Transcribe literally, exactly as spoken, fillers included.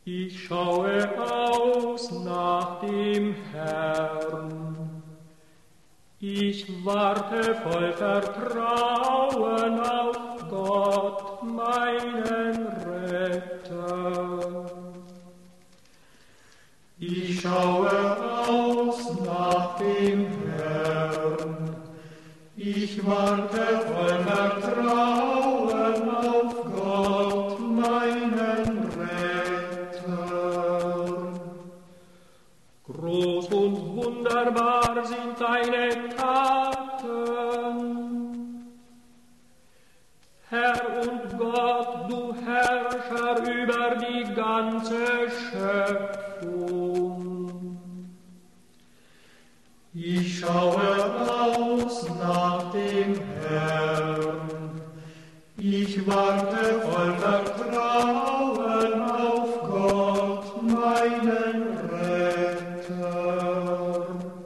Ich schaue aus nach dem Herrn. Ich warte voll Vertrauen auf Gott, meinen Retter. Ich schaue aus nach dem Herrn. Ich warte voll Vertrauen auf Gott, meinen Retter. Groß und wunderbar sind deine Taten. Herr und Gott, du Herrscher über die ganze Schöpfung. Ich schaue aus nach dem Herrn. Ich warte voll Vertrauen auf Gott, meinen Retter.